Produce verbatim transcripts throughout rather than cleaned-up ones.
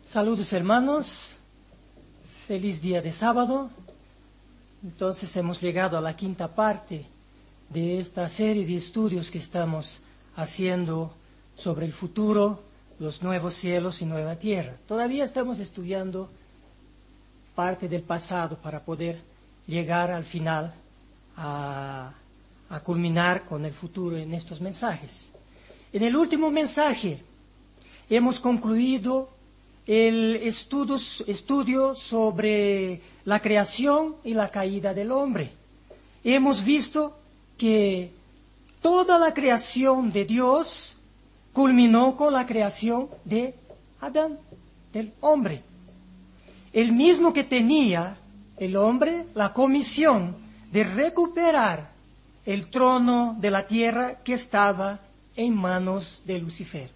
Saludos hermanos, feliz día de sábado. Entonces hemos llegado a la quinta parte de esta serie de estudios que estamos haciendo sobre el futuro, los nuevos cielos y nueva tierra. Todavía estamos estudiando parte del pasado para poder llegar al final a, a culminar con el futuro en estos mensajes. En el último mensaje hemos concluido el estudio, estudio sobre la creación y la caída del hombre. Hemos visto que toda la creación de Dios culminó con la creación de Adán, del hombre. El mismo que tenía el hombre la comisión de recuperar el trono de la tierra que estaba en manos de Lucifer.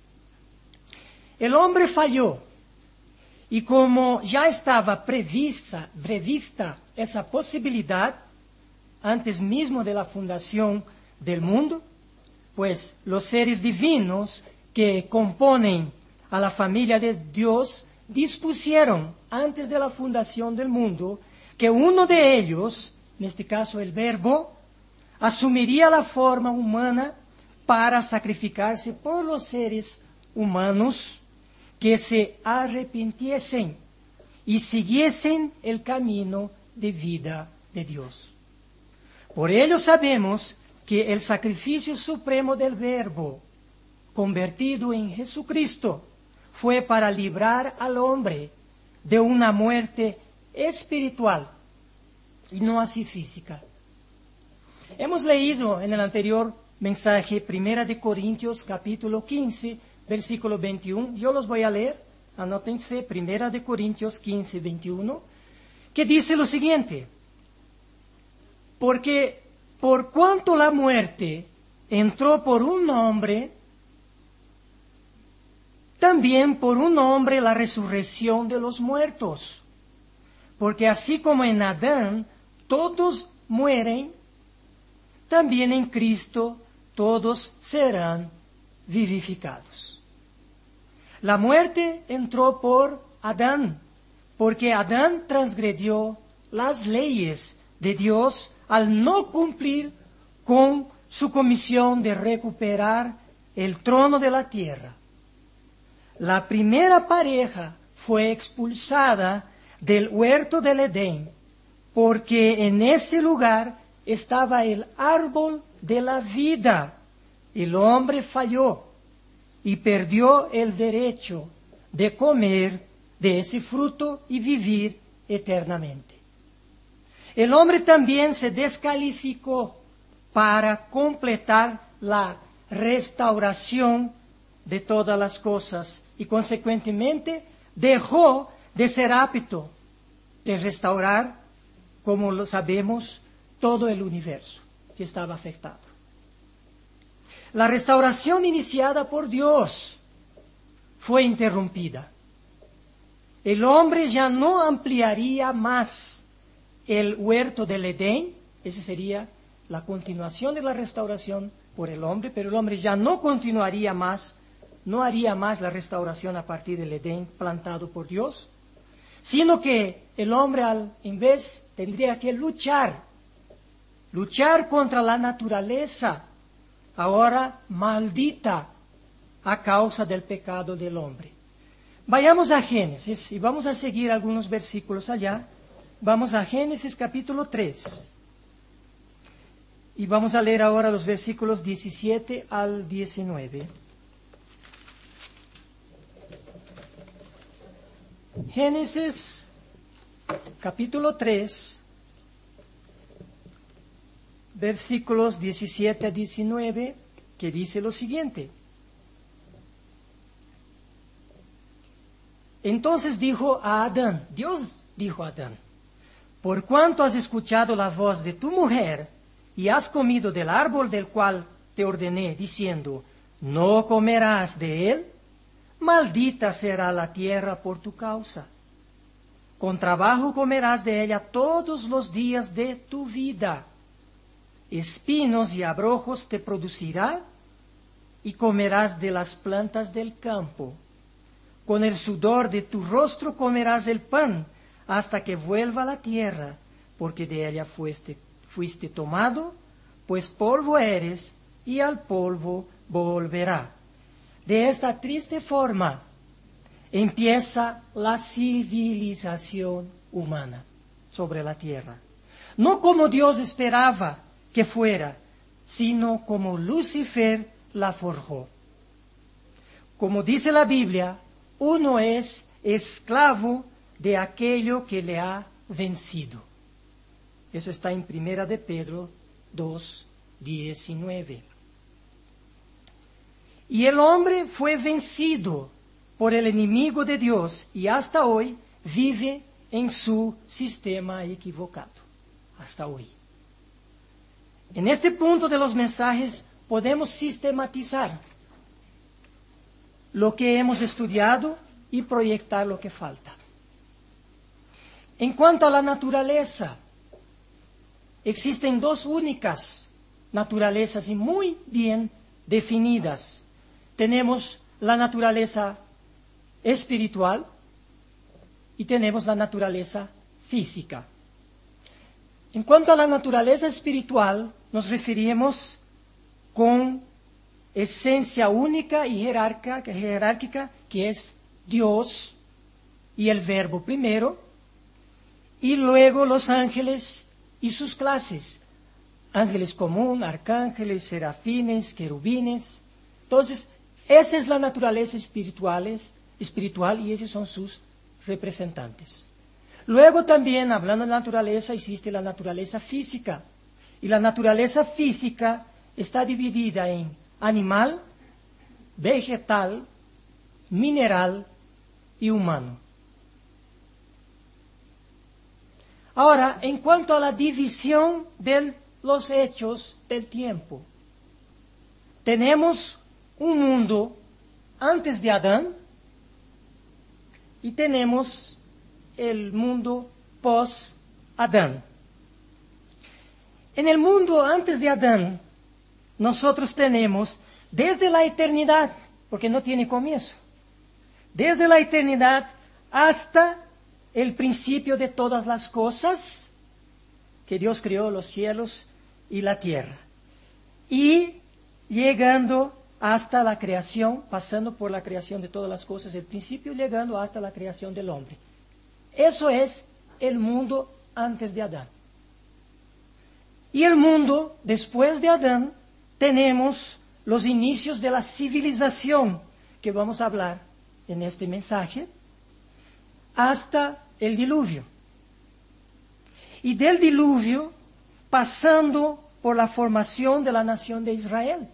El hombre falló y como ya estaba prevista, prevista esa posibilidad antes mismo de la fundación del mundo, pues los seres divinos que componen a la familia de Dios dispusieron antes de la fundación del mundo que uno de ellos, en este caso el Verbo, asumiría la forma humana para sacrificarse por los seres humanos que se arrepintiesen y siguiesen el camino de vida de Dios. Por ello sabemos que el sacrificio supremo del Verbo, convertido en Jesucristo, fue para librar al hombre de una muerte espiritual y no así física. Hemos leído en el anterior mensaje Primera de Corintios capítulo quince, versículo veintiuno. Yo los voy a leer, anótense, Primera de Corintios quince, veintiuno, que dice lo siguiente: porque por cuanto la muerte entró por un hombre, también por un hombre la resurrección de los muertos. Porque así como en Adán todos mueren, también en Cristo todos serán vivificados. La muerte entró por Adán, porque Adán transgredió las leyes de Dios al no cumplir con su comisión de recuperar el trono de la tierra. La primera pareja fue expulsada del huerto del Edén, porque en ese lugar estaba el árbol de la vida. El hombre falló y perdió el derecho de comer de ese fruto y vivir eternamente. El hombre también se descalificó para completar la restauración de todas las cosas y consecuentemente dejó de ser apto de restaurar, como lo sabemos, todo el universo que estaba afectado. La restauración iniciada por Dios fue interrumpida. El hombre ya no ampliaría más el huerto del Edén, esa sería la continuación de la restauración por el hombre, pero el hombre ya no continuaría más, no haría más la restauración a partir del Edén plantado por Dios, sino que el hombre al, en vez tendría que luchar, luchar contra la naturaleza, ahora maldita a causa del pecado del hombre. Vayamos a Génesis y vamos a seguir algunos versículos allá. Vamos a Génesis capítulo tres. Y vamos a leer ahora los versículos diecisiete al diecinueve. Génesis capítulo tres, versículos diecisiete a diecinueve, que dice lo siguiente: Entonces dijo a Adán, Dios dijo a Adán: por cuanto has escuchado la voz de tu mujer y has comido del árbol del cual te ordené, diciendo, no comerás de él, maldita será la tierra por tu causa. Con trabajo comerás de ella todos los días de tu vida. Espinos y abrojos te producirá y comerás de las plantas del campo. con el sudor de tu rostro comerás el pan, hasta que vuelva a la tierra, porque de ella fuiste, fuiste tomado, pues polvo eres, y al polvo volverá. De esta triste forma empieza la civilización humana sobre la tierra. No como Dios esperaba que fuera, sino como Lucifer la forjó. Como dice la Biblia, uno es esclavo de aquello que le ha vencido. Eso está en Primera de Pedro dos, diecinueve. Y el hombre fue vencido por el enemigo de Dios y hasta hoy vive en su sistema equivocado. Hasta hoy. En este punto de los mensajes podemos sistematizar lo que hemos estudiado y proyectar lo que falta. En cuanto a la naturaleza, existen dos únicas naturalezas y muy bien definidas. Tenemos la naturaleza espiritual y tenemos la naturaleza física. En cuanto a la naturaleza espiritual, nos referimos con esencia única y jerárquica, jerárquica, que es Dios y el Verbo primero, y luego los ángeles y sus clases, ángeles común, arcángeles, serafines, querubines. Entonces, esa es la naturaleza espiritual, espiritual y esos son sus representantes. Luego también, hablando de naturaleza, existe la naturaleza física. Y la naturaleza física está dividida en animal, vegetal, mineral y humano. Ahora, en cuanto a la división de los hechos del tiempo, tenemos un mundo antes de Adán y tenemos el mundo post-Adán. En el mundo antes de Adán, nosotros tenemos desde la eternidad, porque no tiene comienzo, desde la eternidad hasta el principio de todas las cosas, que Dios creó los cielos y la tierra. Y llegando hasta la creación, pasando por la creación de todas las cosas, el principio llegando hasta la creación del hombre. Eso es el mundo antes de Adán. Y el mundo después de Adán, tenemos los inicios de la civilización, que vamos a hablar en este mensaje, hasta el diluvio. Y del diluvio, pasando por la formación de la nación de Israel,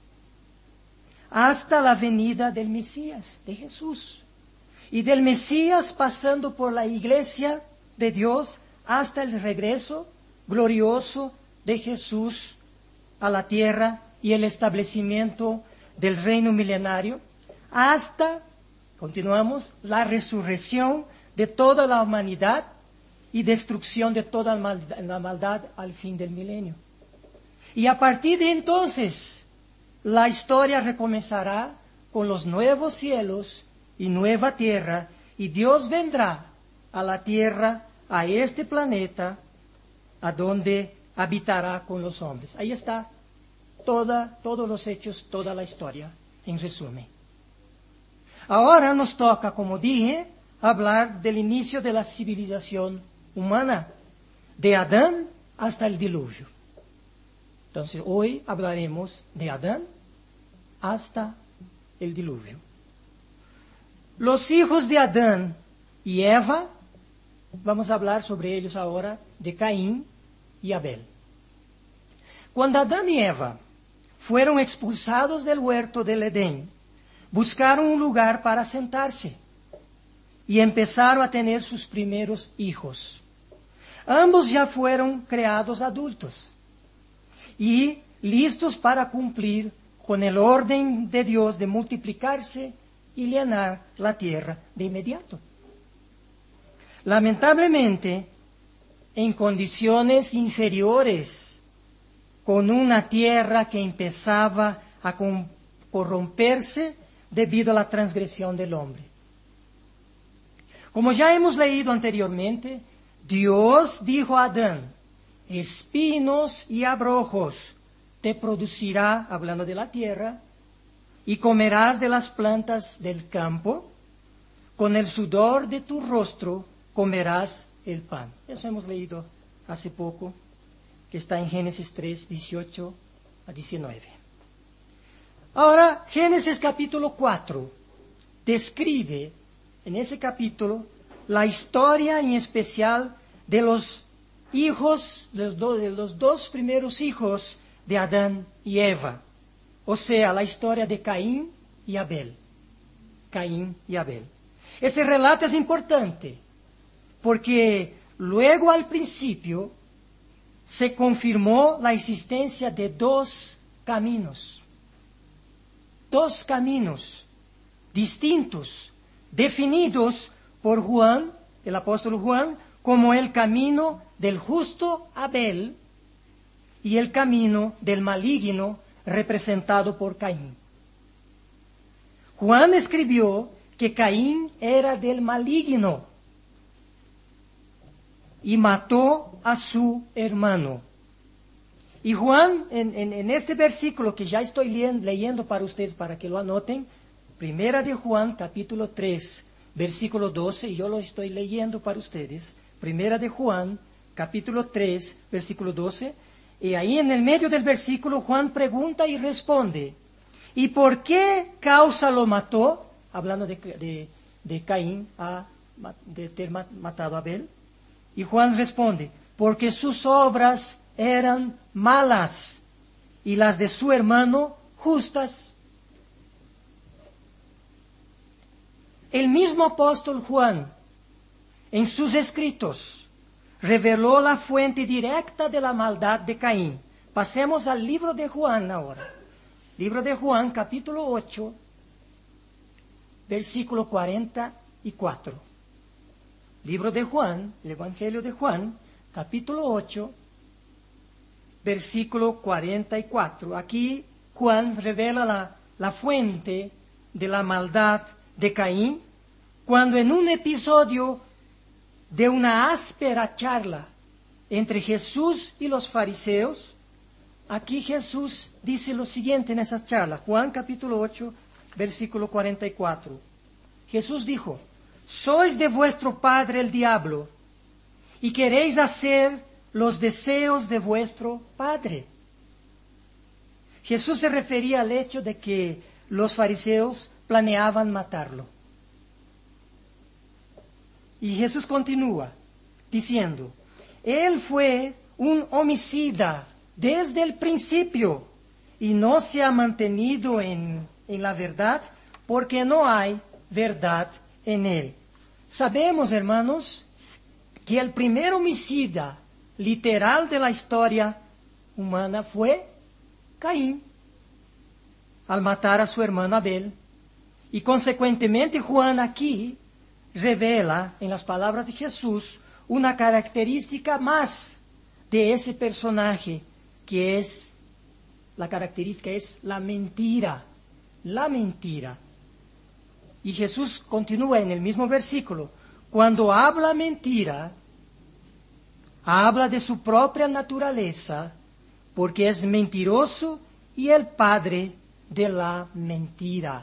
hasta la venida del Mesías, de Jesús. Y del Mesías pasando por la iglesia de Dios hasta el regreso glorioso de Jesús a la tierra y el establecimiento del reino milenario, hasta, continuamos, la resurrección de toda la humanidad y destrucción de toda la maldad al fin del milenio. Y a partir de entonces, la historia recomenzará con los nuevos cielos y nueva tierra, y Dios vendrá a la tierra, a este planeta, a donde habitará con los hombres. Ahí está toda, todos los hechos, toda la historia, en resumen. Ahora nos toca, como dije, hablar del inicio de la civilización humana, de Adán hasta el diluvio. Entonces, hoy hablaremos de Adán hasta el diluvio. Los hijos de Adán y Eva, vamos a hablar sobre ellos ahora, de Caín y Abel. Cuando Adán y Eva fueron expulsados del huerto del Edén, buscaron un lugar para sentarse y empezaron a tener sus primeros hijos. Ambos ya fueron creados adultos y listos para cumplir con el orden de Dios de multiplicarse y llenar la tierra de inmediato. Lamentablemente, en condiciones inferiores, con una tierra que empezaba a corromperse debido a la transgresión del hombre. Como ya hemos leído anteriormente, Dios dijo a Adán, espinos y abrojos te producirá, hablando de la tierra, y comerás de las plantas del campo, con el sudor de tu rostro comerás el pan. Eso hemos leído hace poco, que está en Génesis tres, dieciocho a diecinueve. Ahora, Génesis capítulo cuatro describe en ese capítulo la historia en especial de los hijos, de los, do, de los dos primeros hijos de Adán y Eva. O sea, la historia de Caín y Abel. Caín y Abel. Ese relato es importante porque luego al principio se confirmó la existencia de dos caminos. Dos caminos distintos, definidos por Juan, el apóstol Juan, como el camino del justo Abel y el camino del maligno representado por Caín. Juan escribió que Caín era del maligno y mató a su hermano. Y Juan, en, en, en este versículo que ya estoy leyendo, leyendo para ustedes, para que lo anoten, Primera de Juan, capítulo tres, versículo doce, y yo lo estoy leyendo para ustedes. Primera de Juan, capítulo tres, versículo doce, y ahí en el medio del versículo Juan pregunta y responde, ¿y por qué causa lo mató? Hablando de, de, de Caín, a, de ter matado a Abel. Y Juan responde, porque sus obras eran malas y las de su hermano justas. El mismo apóstol Juan, en sus escritos, reveló la fuente directa de la maldad de Caín. Pasemos al libro de Juan ahora. Libro de Juan, capítulo ocho, versículo cuarenta y cuatro. Libro de Juan, el Evangelio de Juan, capítulo ocho, versículo cuarenta y cuatro. Aquí Juan revela la, la fuente de la maldad de Caín, cuando en un episodio de una áspera charla entre Jesús y los fariseos, aquí Jesús dice lo siguiente en esa charla, Juan capítulo ocho, versículo cuarenta y cuatro. Jesús dijo, sois de vuestro padre el diablo, y queréis hacer los deseos de vuestro padre. Jesús se refería al hecho de que los fariseos planeaban matarlo. Y Jesús continúa diciendo, Él fue un homicida desde el principio y no se ha mantenido en, en la verdad porque no hay verdad en Él. Sabemos, hermanos, que el primer homicida literal de la historia humana fue Caín, al matar a su hermano Abel. Y consecuentemente Juan aquí revela en las palabras de Jesús una característica más de ese personaje, que es, la característica es la mentira, la mentira. Y Jesús continúa en el mismo versículo, cuando habla mentira, habla de su propia naturaleza, porque es mentiroso y el padre de la mentira.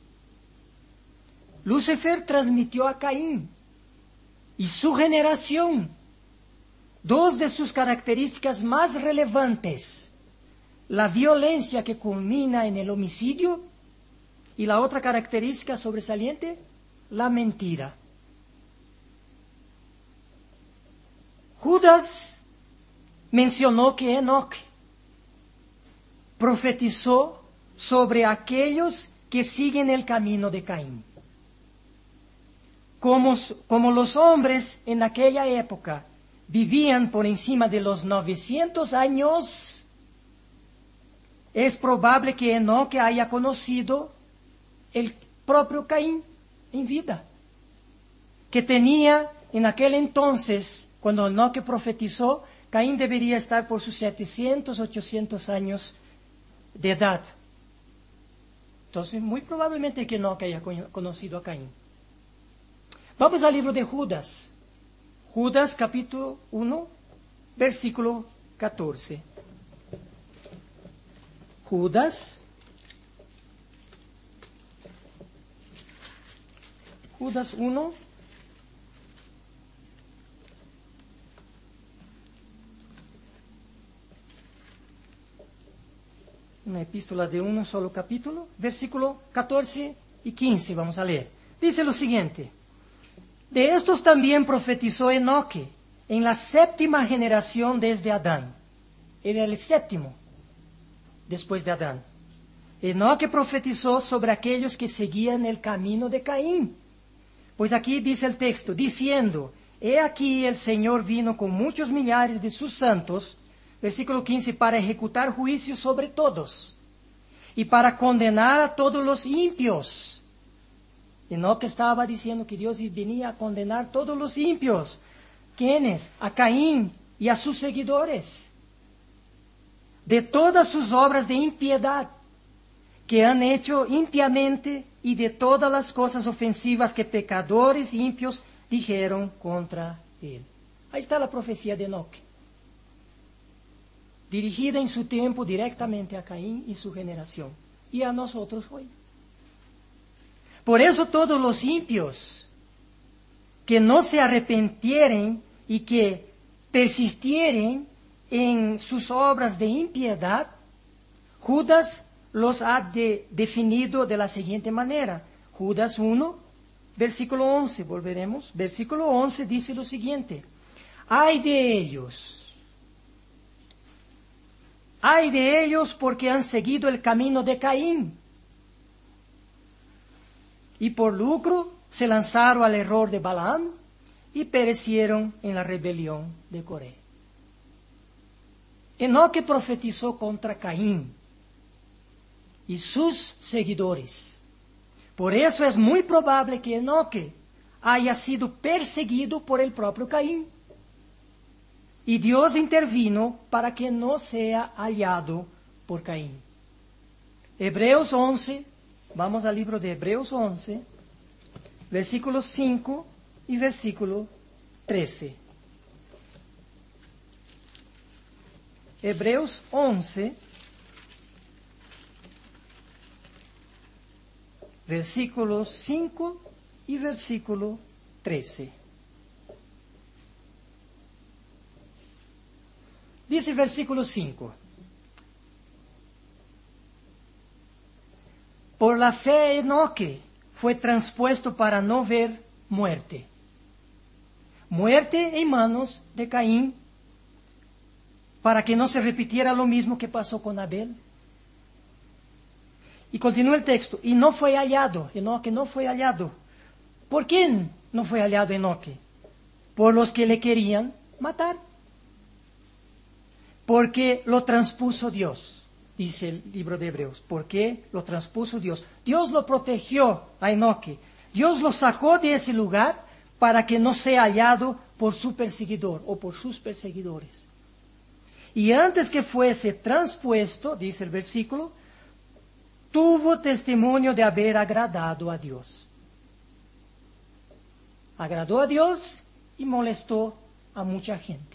Lucifer transmitió a Caín y su generación dos de sus características más relevantes, la violencia que culmina en el homicidio y la otra característica sobresaliente, la mentira. Judas mencionó que Enoc profetizó sobre aquellos que siguen el camino de Caín. Como, como los hombres en aquella época vivían por encima de los novecientos años, es probable que Enoc haya conocido el propio Caín en vida, que tenía en aquel entonces, cuando Enoc profetizó, Caín debería estar por sus setecientos, ochocientos años de edad. Entonces, muy probablemente que Enoc haya conocido a Caín. Vamos al libro de Judas. Judas capítulo uno, versículo catorce. Judas. Judas uno. Una epístola de un solo capítulo, versículo catorce y quince, vamos a leer. Dice lo siguiente: de estos también profetizó Enoque en la séptima generación desde Adán. Era el séptimo después de Adán. Enoque profetizó sobre aquellos que seguían el camino de Caín. Pues aquí dice el texto, diciendo, he aquí el Señor vino con muchos millares de sus santos, versículo quince, para ejecutar juicio sobre todos y para condenar a todos los impios. Enoque estaba diciendo que Dios venía a condenar a todos los impios. ¿Quiénes? A Caín y a sus seguidores. De todas sus obras de impiedad que han hecho impiamente y de todas las cosas ofensivas que pecadores impios dijeron contra él. Ahí está la profecía de Enoque, dirigida en su tiempo directamente a Caín y su generación, y a nosotros hoy. Por eso todos los impios que no se arrepintieren y que persistieren en sus obras de impiedad, Judas los ha de, definido de la siguiente manera. Judas uno, versículo once, volveremos. Versículo once dice lo siguiente: ay de ellos, ay de ellos porque han seguido el camino de Caín y por lucro se lanzaron al error de Balaam y perecieron en la rebelión de Coré. Enoque profetizó contra Caín y sus seguidores. Por eso es muy probable que Enoque haya sido perseguido por el propio Caín. Y Dios intervino para que no sea hallado por Caín. Hebreos once, vamos al libro de Hebreos once, versículos cinco y versículo trece. Hebreos once, versículos cinco y versículo trece. Dice versículo cinco. Por la fe Enoque fue transpuesto para no ver muerte. Muerte en manos de Caín, para que no se repitiera lo mismo que pasó con Abel. Y continúa el texto, y no fue hallado, Enoque no fue hallado. ¿Por quién no fue hallado Enoque? Por los que le querían matar. Porque lo transpuso Dios, dice el libro de Hebreos. ¿Por qué lo transpuso Dios? Dios lo protegió a Enoque. Dios lo sacó de ese lugar para que no sea hallado por su perseguidor o por sus perseguidores. Y antes que fuese transpuesto, dice el versículo, tuvo testimonio de haber agradado a Dios. Agradó a Dios y molestó a mucha gente.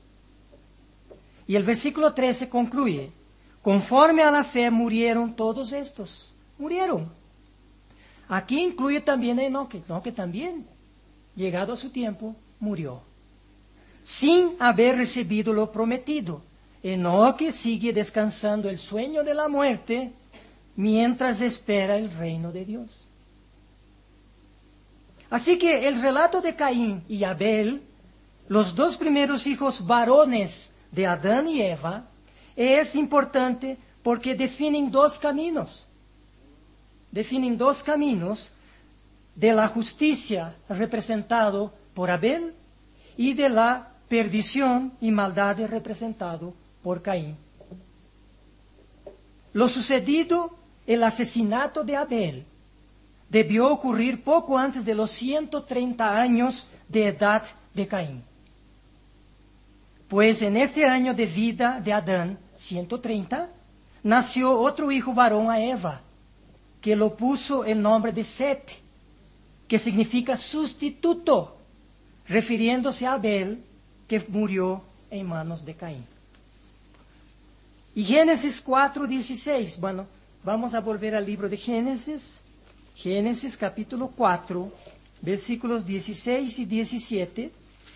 Y el versículo trece concluye, conforme a la fe murieron todos estos. Murieron. Aquí incluye también a Enoque. Enoque también, llegado a su tiempo, murió, sin haber recibido lo prometido. Enoque sigue descansando el sueño de la muerte mientras espera el reino de Dios. Así que el relato de Caín y Abel, los dos primeros hijos varones de Adán y Eva, es importante porque definen dos caminos. Definen dos caminos de la justicia representado por Abel y de la perdición y maldad representado por Caín. Lo sucedido, el asesinato de Abel, debió ocurrir poco antes de los ciento treinta años de edad de Caín. Pues en este año de vida de Adán, ciento treinta, nació otro hijo varón a Eva, que lo puso el nombre de Set. que significa sustituto, refiriéndose a Abel, que murió en manos de Caín. Y Génesis cuatro, dieciséis. Bueno, vamos a volver al libro de Génesis. Génesis capítulo cuatro, versículos dieciséis y diecisiete.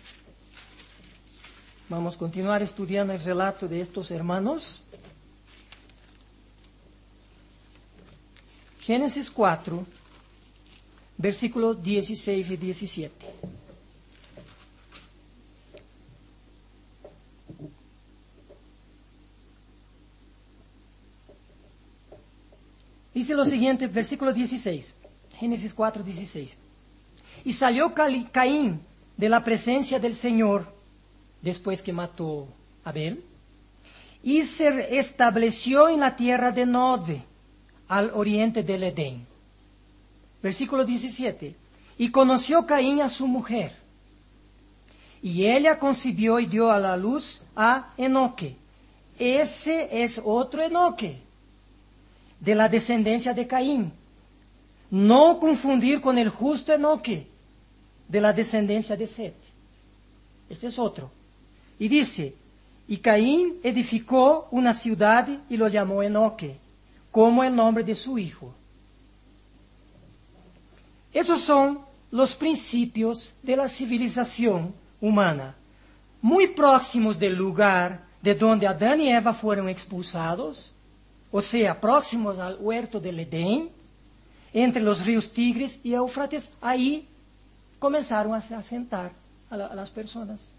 Vamos a continuar estudiando el relato de estos hermanos. Génesis cuatro, versículos dieciséis y diecisiete. Dice lo siguiente, versículo dieciséis, Génesis cuatro, dieciséis. Y salió Caín de la presencia del Señor después que mató a Abel, y se estableció en la tierra de Nod, al oriente del Edén. Versículo diecisiete. Y conoció Caín a su mujer, y ella concibió y dio a la luz a Enoque. Ese es otro Enoque, de la descendencia de Caín. No confundir con el justo Enoque, de la descendencia de Set. Este es otro. Y dice, y Caín edificó una ciudad y lo llamó Enoque, como el nombre de su hijo. Esos son los principios de la civilización humana, muy próximos del lugar de donde Adán y Eva fueron expulsados, o sea, próximos al huerto del Edén, entre los ríos Tigris y Éufrates. Ahí comenzaron a asentar a, la, a las personas.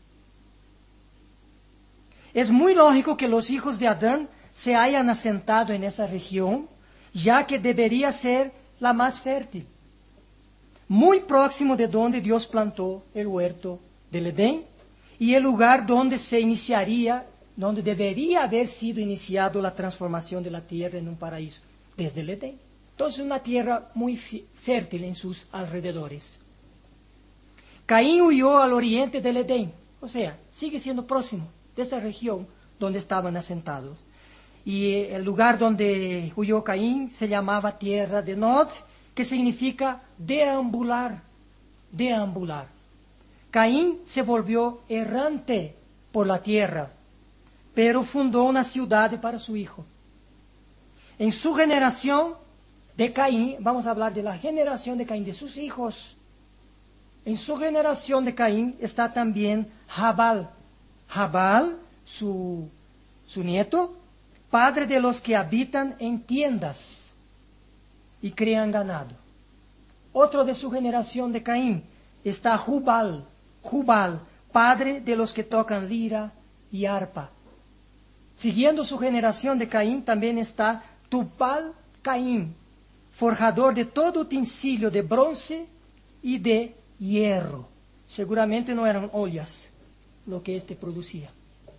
Es muy lógico que los hijos de Adán se hayan asentado en esa región, ya que debería ser la más fértil, muy próximo de donde Dios plantó el huerto del Edén y el lugar donde se iniciaría, donde debería haber sido iniciado la transformación de la tierra en un paraíso, desde el Edén. Entonces, una tierra muy fértil en sus alrededores. Caín huyó al oriente del Edén, o sea, sigue siendo próximo de esa región donde estaban asentados. Y el lugar donde huyó Caín se llamaba tierra de Nod, que significa deambular, deambular. Caín se volvió errante por la tierra, pero fundó una ciudad para su hijo. En su generación de Caín, vamos a hablar de la generación de Caín, de sus hijos. En su generación de Caín está también Jabal. Jabal, su, su nieto, padre de los que habitan en tiendas y crían ganado. Otro de su generación de Caín está Jubal, Jubal, padre de los que tocan lira y arpa. Siguiendo su generación de Caín también está Tubal Caín, forjador de todo utensilio de bronce y de hierro. Seguramente no eran ollas lo que éste producía.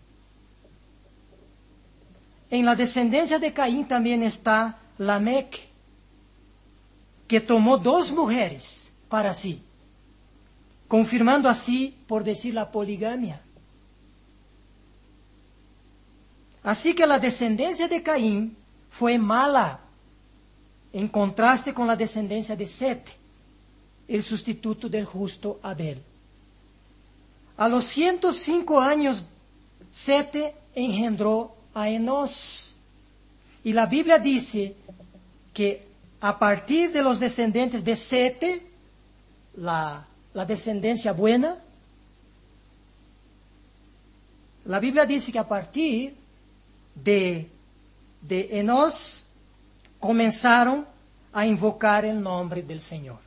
En la descendencia de Caín también está Lamec, que tomó dos mujeres para sí, confirmando así, por decir, la poligamia. Así que la descendencia de Caín fue mala, en contraste con la descendencia de Set, el sustituto del justo Abel. A los ciento cinco años, Set engendró a Enós. Y la Biblia dice que a partir de los descendientes de Set, la, la descendencia buena, la Biblia dice que a partir de, de Enós comenzaron a invocar el nombre del Señor.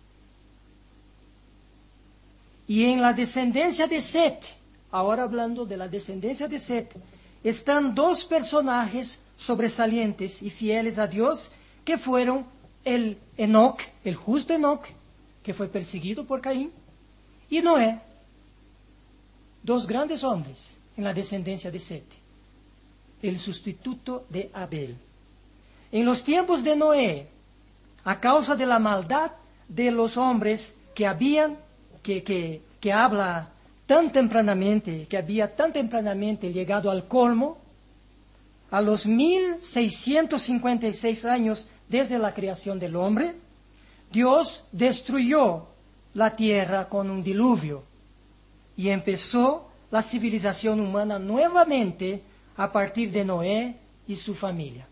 Y en la descendencia de Set, ahora hablando de la descendencia de Set, están dos personajes sobresalientes y fieles a Dios, que fueron el Enoc, el justo Enoc, que fue perseguido por Caín, y Noé, dos grandes hombres en la descendencia de Set, el sustituto de Abel. En los tiempos de Noé, a causa de la maldad de los hombres que habían, que, que, que habla tan tempranamente, que había tan tempranamente llegado al colmo, a los mil seiscientos cincuenta y seis años desde la creación del hombre, Dios destruyó la tierra con un diluvio y empezó la civilización humana nuevamente a partir de Noé y su familia.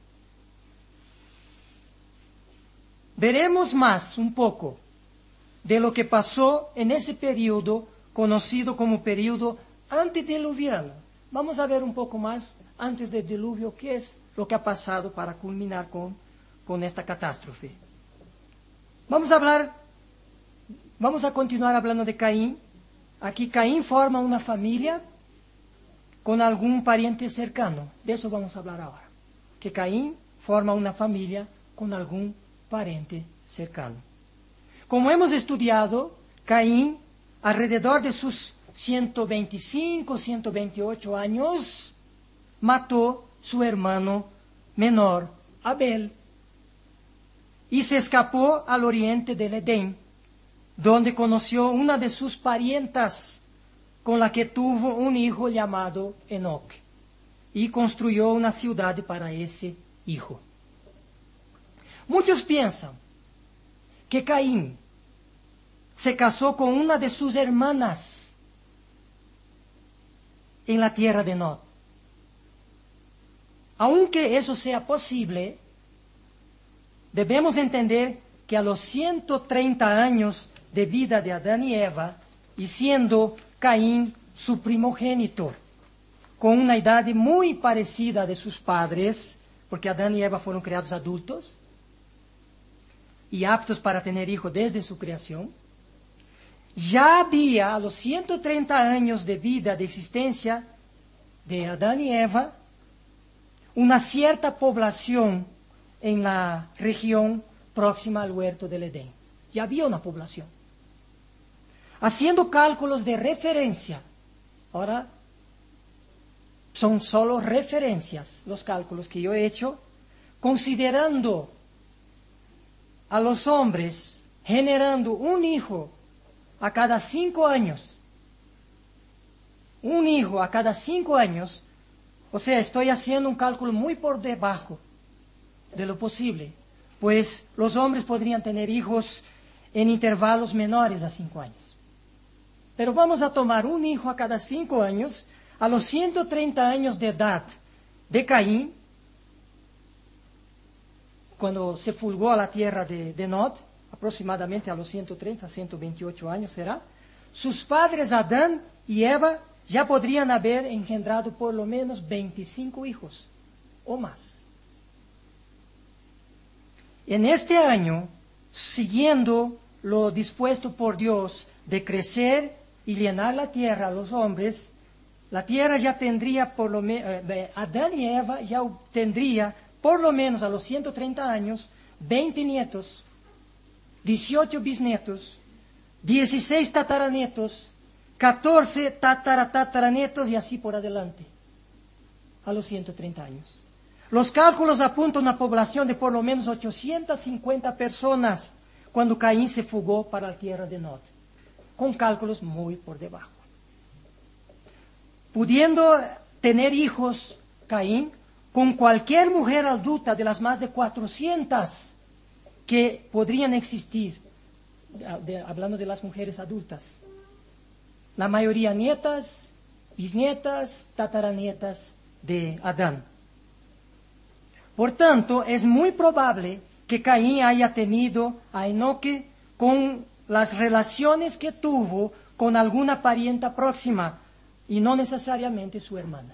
Veremos más un poco de lo que pasó en ese periodo conocido como periodo antediluviano. Vamos a ver un poco más antes del diluvio qué es lo que ha pasado para culminar con, con esta catástrofe. Vamos a hablar, vamos a continuar hablando de Caín. Aquí Caín forma una familia con algún pariente cercano. De eso vamos a hablar ahora. Que Caín forma una familia con algún pariente cercano. Como hemos estudiado, Caín, alrededor de sus ciento veinticinco, ciento veintiocho años, mató su hermano menor, Abel, y se escapó al oriente del Edén, donde conoció una de sus parientas, con la que tuvo un hijo llamado Enoc, y construyó una ciudad para ese hijo. Muchos piensan que Caín se casó con una de sus hermanas en la tierra de Nod. Aunque eso sea posible, debemos entender que a los ciento treinta años de vida de Adán y Eva, y siendo Caín su primogénito, con una edad muy parecida a de sus padres, porque Adán y Eva fueron creados adultos y aptos para tener hijos desde su creación, ya había a los ciento treinta años de vida, de existencia de Adán y Eva, una cierta población en la región próxima al huerto del Edén. Ya había una población. Haciendo cálculos de referencia, ahora son solo referencias los cálculos que yo he hecho, considerando a los hombres generando un hijo a cada cinco años, un hijo a cada cinco años, o sea, estoy haciendo un cálculo muy por debajo de lo posible, pues los hombres podrían tener hijos en intervalos menores a cinco años. Pero vamos a tomar un hijo a cada cinco años, a los ciento treinta años de edad de Caín, cuando se fulgó a la tierra de, de Nod, aproximadamente a los ciento treinta, ciento veintiocho años será, sus padres Adán y Eva ya podrían haber engendrado por lo menos veinticinco hijos o más. En este año, siguiendo lo dispuesto por Dios de crecer y llenar la tierra a los hombres, la tierra ya tendría por lo menos, eh, Adán y Eva ya tendría por lo menos a los ciento treinta años, veinte nietos, dieciocho bisnietos, dieciséis tataranietos, catorce tataratataranietos y así por adelante, a los ciento treinta años. Los cálculos apuntan a una población de por lo menos ochocientas cincuenta personas cuando Caín se fugó para la tierra de Nod, con cálculos muy por debajo. Pudiendo tener hijos, Caín, con cualquier mujer adulta de las más de cuatrocientas que podrían existir, de, hablando de las mujeres adultas. La mayoría nietas, bisnietas, tataranietas de Adán. Por tanto, es muy probable que Caín haya tenido a Enoque con las relaciones que tuvo con alguna parienta próxima y no necesariamente su hermana.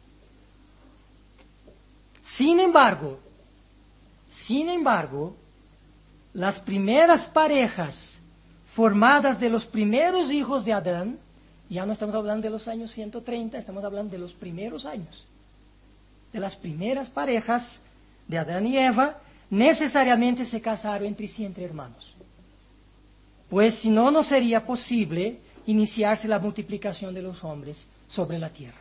Sin embargo, sin embargo, las primeras parejas formadas de los primeros hijos de Adán, ya no estamos hablando de los años ciento treinta, estamos hablando de los primeros años, de las primeras parejas de Adán y Eva, necesariamente se casaron entre sí, entre hermanos. Pues si no, no sería posible iniciarse la multiplicación de los hombres sobre la tierra.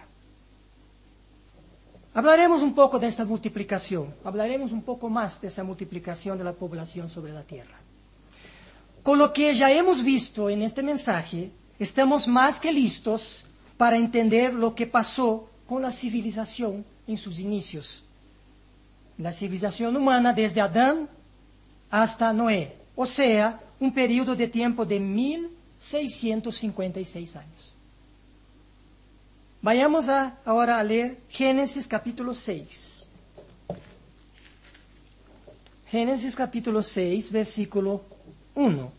Hablaremos un poco de esta multiplicación, hablaremos un poco más de esa multiplicación de la población sobre la tierra. Con lo que ya hemos visto en este mensaje, estamos más que listos para entender lo que pasó con la civilización en sus inicios. La civilización humana desde Adán hasta Noé, o sea, un periodo de tiempo de mil seiscientos cincuenta y seis años. Vayamos a, ahora a leer Génesis capítulo seis. Génesis capítulo seis, versículo uno.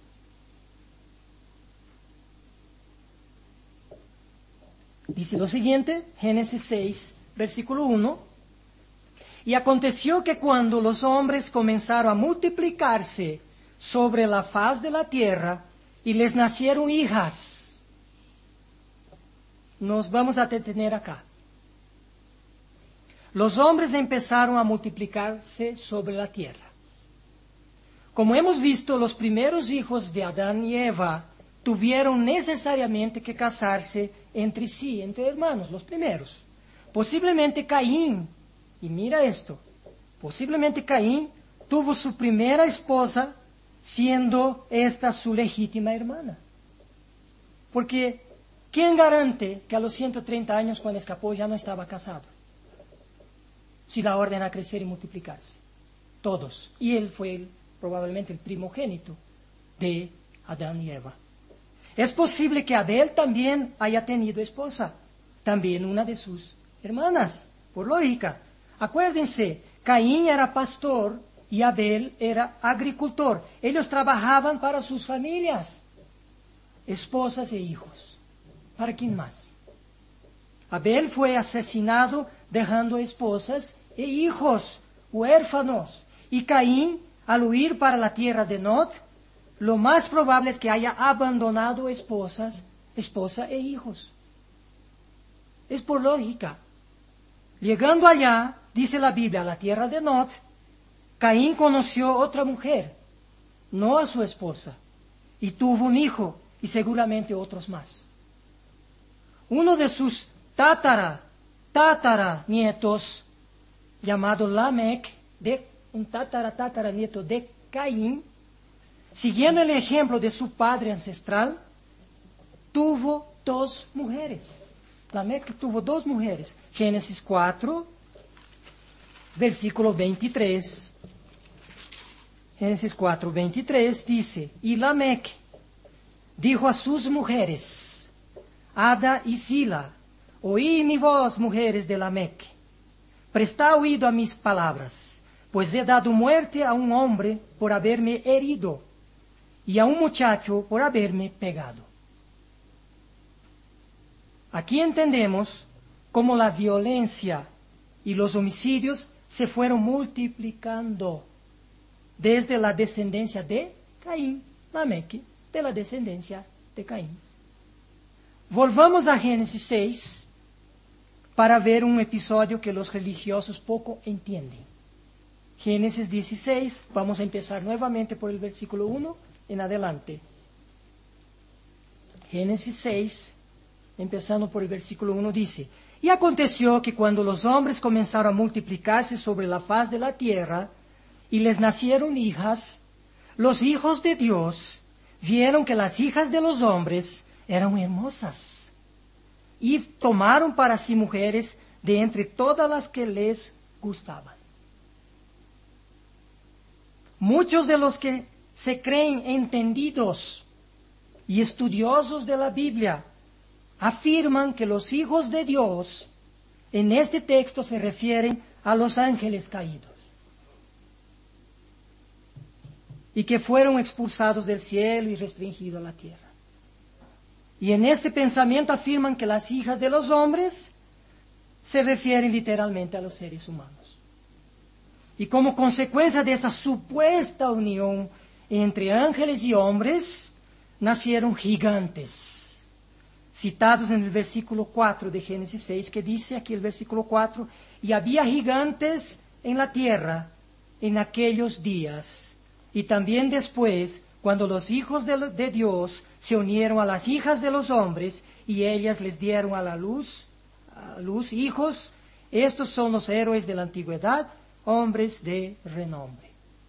Dice lo siguiente, Génesis seis, versículo uno. Y aconteció que cuando los hombres comenzaron a multiplicarse sobre la faz de la tierra, y les nacieron hijas. Nos vamos a detener acá. Los hombres empezaron a multiplicarse sobre la tierra. Como hemos visto, los primeros hijos de Adán y Eva tuvieron necesariamente que casarse entre sí, entre hermanos, los primeros. Posiblemente Caín, y mira esto, posiblemente Caín tuvo su primera esposa siendo esta su legítima hermana. Porque, ¿quién garante que a los ciento treinta años cuando escapó ya no estaba casado? Si la orden a crecer y multiplicarse. Todos. Y él fue el, probablemente el primogénito de Adán y Eva. Es posible que Abel también haya tenido esposa, también una de sus hermanas, por lógica. Acuérdense, Caín era pastor y Abel era agricultor. Ellos trabajaban para sus familias, esposas e hijos. ¿Para quién más? Abel fue asesinado dejando esposas e hijos huérfanos. Y Caín, al huir para la tierra de Nod, lo más probable es que haya abandonado esposas, esposa e hijos. Es por lógica. Llegando allá, dice la Biblia, a la tierra de Nod, Caín conoció otra mujer, no a su esposa, y tuvo un hijo, y seguramente otros más. Uno de sus tátara, tátara nietos, llamado Lamec, de, un tátara, tátara nieto de Caín, siguiendo el ejemplo de su padre ancestral, tuvo dos mujeres. Lamec tuvo dos mujeres. Génesis cuatro, versículo veintitrés. Génesis cuatro, veintitrés dice, y Lamec dijo a sus mujeres, Ada y Zila, oí mi voz, mujeres de Lamec, prestad oído a mis palabras, pues he dado muerte a un hombre por haberme herido, y a un muchacho por haberme pegado. Aquí entendemos cómo la violencia y los homicidios se fueron multiplicando desde la descendencia de Caín, Lamec, de la descendencia de Caín. Volvamos a Génesis seis para ver un episodio que los religiosos poco entienden. Génesis dieciséis, vamos a empezar nuevamente por el versículo uno en adelante. Génesis seis, empezando por el versículo uno, dice, y aconteció que cuando los hombres comenzaron a multiplicarse sobre la faz de la tierra, y les nacieron hijas, los hijos de Dios vieron que las hijas de los hombres eran hermosas, y tomaron para sí mujeres de entre todas las que les gustaban. Muchos de los que se creen entendidos y estudiosos de la Biblia afirman que los hijos de Dios en este texto se refieren a los ángeles caídos y que fueron expulsados del cielo y restringidos a la tierra. Y en este pensamiento afirman que las hijas de los hombres se refieren literalmente a los seres humanos. Y como consecuencia de esa supuesta unión entre ángeles y hombres, nacieron gigantes, citados en el versículo cuatro de Génesis seis, que dice aquí el versículo cuatro, y había gigantes en la tierra en aquellos días, y también después, cuando los hijos de, de Dios se unieron a las hijas de los hombres, y ellas les dieron a la luz, a luz hijos, estos son los héroes de la antigüedad, hombres de renombre.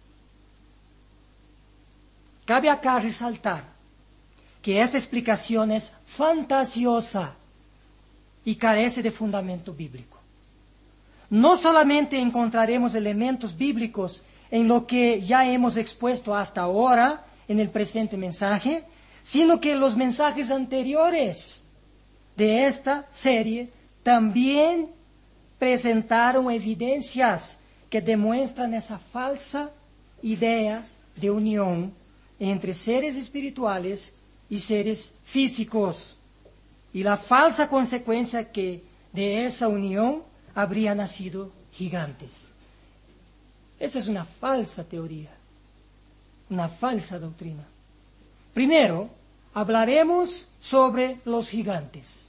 Cabe acá resaltar que esta explicación es fantasiosa y carece de fundamento bíblico. No solamente encontraremos elementos bíblicos en lo que ya hemos expuesto hasta ahora en el presente mensaje, sino que los mensajes anteriores de esta serie también presentaron evidencias que demuestran esa falsa idea de unión entre seres espirituales y seres físicos, y la falsa consecuencia que de esa unión habría nacido gigantes. Esa es una falsa teoría, una falsa doctrina. Primero, hablaremos sobre los gigantes.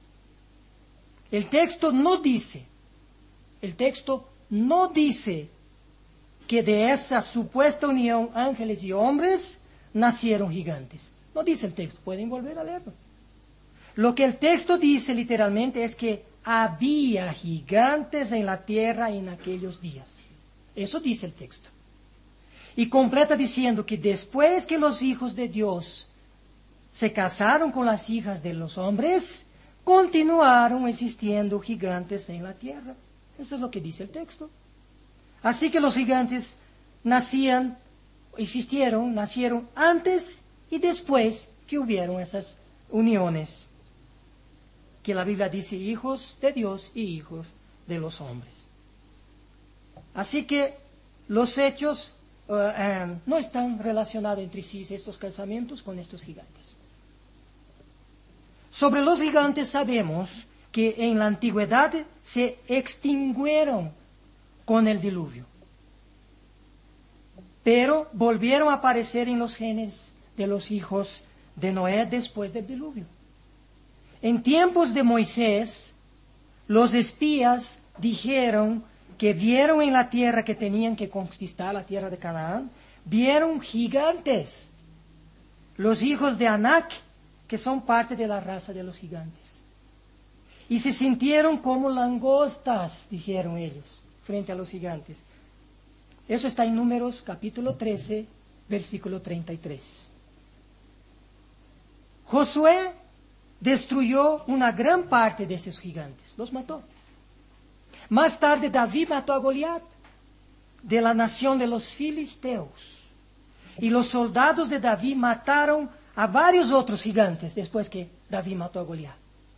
El texto no dice, el texto no dice que de esa supuesta unión ángeles y hombres nacieron gigantes. No dice el texto, pueden volver a leerlo. Lo que el texto dice literalmente es que había gigantes en la tierra en aquellos días. Eso dice el texto. Y completa diciendo que después que los hijos de Dios se casaron con las hijas de los hombres, continuaron existiendo gigantes en la tierra. Eso es lo que dice el texto. Así que los gigantes nacían, existieron, nacieron antes y después que hubieron esas uniones, que la Biblia dice hijos de Dios y hijos de los hombres. Así que los hechos uh, um, no están relacionados entre sí, estos casamientos con estos gigantes. Sobre los gigantes sabemos que en la antigüedad se extinguieron con el diluvio, pero volvieron a aparecer en los genes de los hijos de Noé después del diluvio. En tiempos de Moisés, los espías dijeron que vieron en la tierra que tenían que conquistar, la tierra de Canaán, vieron gigantes, los hijos de Anac, que son parte de la raza de los gigantes. Y se sintieron como langostas, dijeron ellos, frente a los gigantes. Eso está en Números capítulo trece, versículo treinta y tres. Josué destruyó una gran parte de esos gigantes, los mató. Más tarde David mató a Goliat, de la nación de los filisteos. Y los soldados de David mataron a varios otros gigantes después que David mató a Goliat.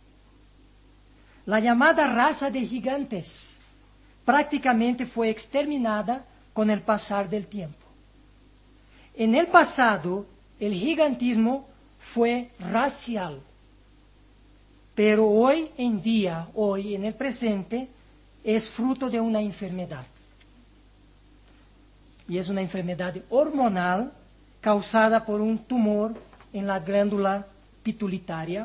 La llamada raza de gigantes prácticamente fue exterminada con el pasar del tiempo. En el pasado, el gigantismo fue racial, pero hoy en día, hoy en el presente, es fruto de una enfermedad. Y es una enfermedad hormonal causada por un tumor en la glándula pituitaria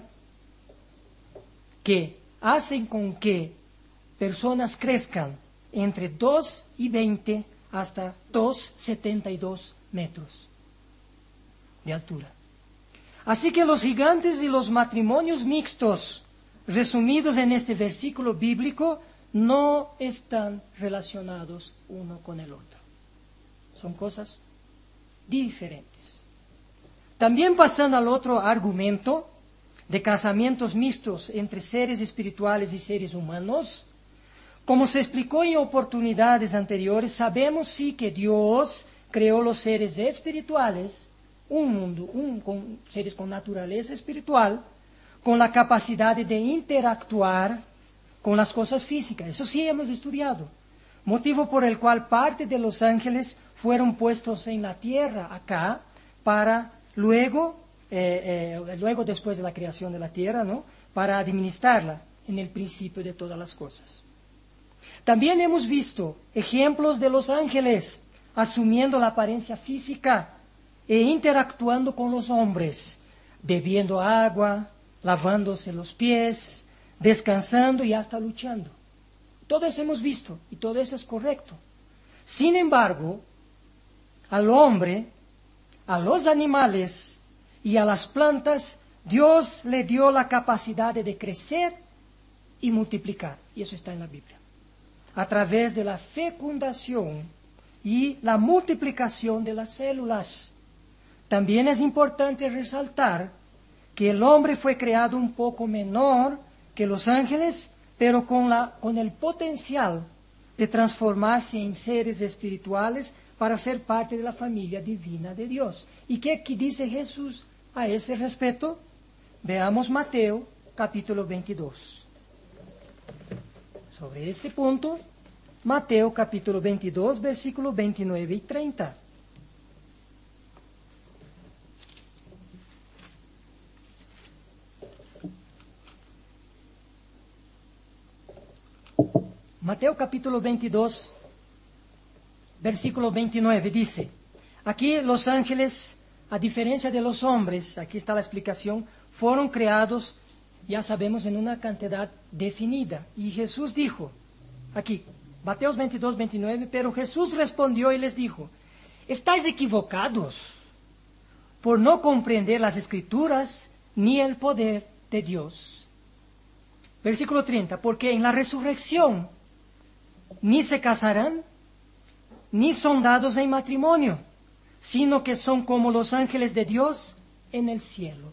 que hacen con que personas crezcan entre dos y veinte hasta dos coma setenta y dos metros de altura. Así que los gigantes y los matrimonios mixtos, resumidos en este versículo bíblico, no están relacionados uno con el otro. Son cosas diferentes. También pasando al otro argumento de casamientos mixtos entre seres espirituales y seres humanos, como se explicó en oportunidades anteriores, sabemos sí que Dios creó los seres espirituales, un mundo, un, con seres con naturaleza espiritual, con la capacidad de interactuar con las cosas físicas. Eso sí hemos estudiado. Motivo por el cual parte de los ángeles fueron puestos en la tierra acá para luego, eh, eh, luego después de la creación de la tierra, ¿no?, para administrarla en el principio de todas las cosas. También hemos visto ejemplos de los ángeles asumiendo la apariencia física e interactuando con los hombres, bebiendo agua, lavándose los pies, descansando y hasta luchando. Todo eso hemos visto y todo eso es correcto. Sin embargo, al hombre, a los animales y a las plantas, Dios le dio la capacidad de crecer y multiplicar. Y eso está en la Biblia. A través de la fecundación y la multiplicación de las células. También es importante resaltar que el hombre fue creado un poco menor que los ángeles, pero con, la, con el potencial de transformarse en seres espirituales para ser parte de la familia divina de Dios. ¿Y qué, qué dice Jesús a ese respecto? Veamos Mateo capítulo veintidós. Sobre este punto, Mateo capítulo veintidós, versículos veintinueve y treinta. Mateo capítulo veintidós, versículo veintinueve dice, aquí los ángeles, a diferencia de los hombres, aquí está la explicación, fueron creados, ya sabemos, en una cantidad definida. Y Jesús dijo, aquí, Mateo veintidós, veintinueve, pero Jesús respondió y les dijo, estáis equivocados por no comprender las Escrituras ni el poder de Dios. Versículo treinta, porque en la resurrección ni se casarán, ni son dados en matrimonio, sino que son como los ángeles de Dios en el cielo.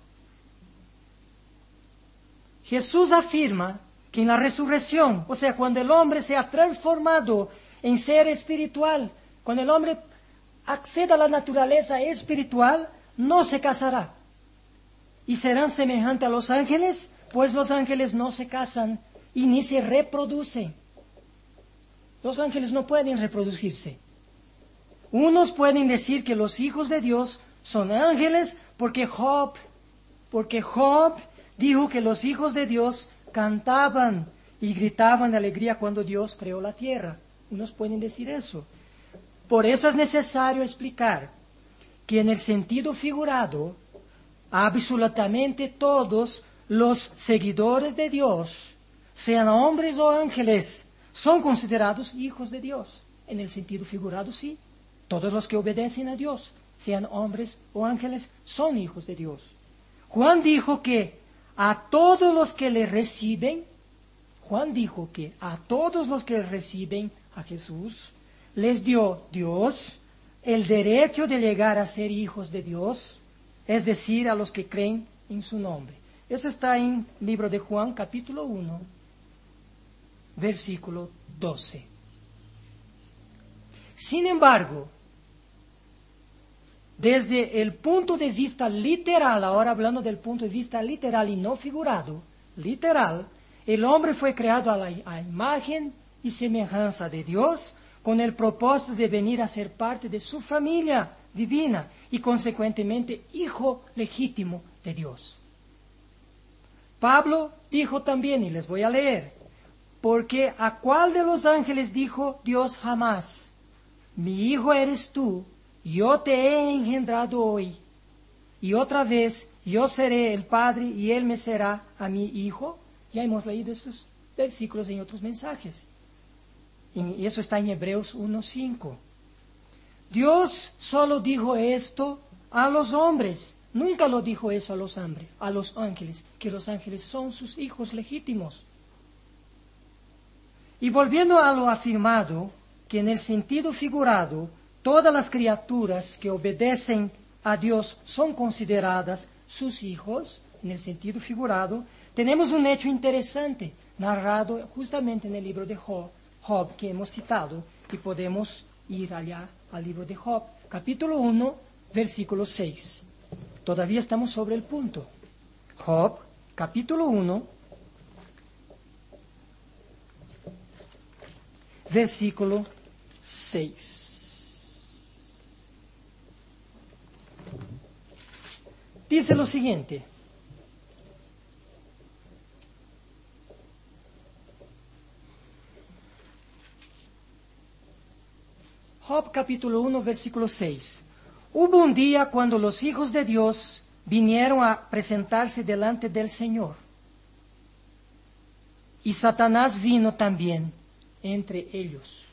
Jesús afirma que en la resurrección, o sea, cuando el hombre sea transformado en ser espiritual, cuando el hombre acceda a la naturaleza espiritual, no se casará. Y serán semejantes a los ángeles, pues los ángeles no se casan y ni se reproducen. Los ángeles no pueden reproducirse. Unos pueden decir que los hijos de Dios son ángeles porque Job, porque Job dijo que los hijos de Dios cantaban y gritaban de alegría cuando Dios creó la tierra. Unos pueden decir eso. Por eso es necesario explicar que en el sentido figurado, absolutamente todos los seguidores de Dios, sean hombres o ángeles, son considerados hijos de Dios. En el sentido figurado, sí. Todos los que obedecen a Dios, sean hombres o ángeles, son hijos de Dios. Juan dijo que a todos los que le reciben, Juan dijo que a todos los que reciben a Jesús, les dio Dios el derecho de llegar a ser hijos de Dios, es decir, a los que creen en su nombre. Eso está en el libro de Juan, capítulo uno, versículo doce. Sin embargo, desde el punto de vista literal, ahora hablando del punto de vista literal y no figurado, literal, el hombre fue creado a la a imagen y semejanza de Dios con el propósito de venir a ser parte de su familia divina y consecuentemente hijo legítimo de Dios. Pablo dijo también, y les voy a leer, porque ¿a cuál de los ángeles dijo Dios jamás? Mi hijo eres tú, yo te he engendrado hoy. Y otra vez, yo seré el padre y él me será a mi hijo. Ya hemos leído estos versículos en otros mensajes. Y eso está en Hebreos uno cinco. Dios solo dijo esto a los hombres. Nunca lo dijo eso a los hombres, a los ángeles, que los ángeles son sus hijos legítimos. Y volviendo a lo afirmado, que en el sentido figurado, todas las criaturas que obedecen a Dios son consideradas sus hijos, en el sentido figurado, tenemos un hecho interesante, narrado justamente en el libro de Job, Job que hemos citado, y podemos ir allá al libro de Job, capítulo uno, versículo seis. Todavía estamos sobre el punto. Job, capítulo uno, versículo seis. Dice lo siguiente. Job capítulo uno, versículo seis. Hubo un día cuando los hijos de Dios vinieron a presentarse delante del Señor. Y Satanás vino también entre ellos.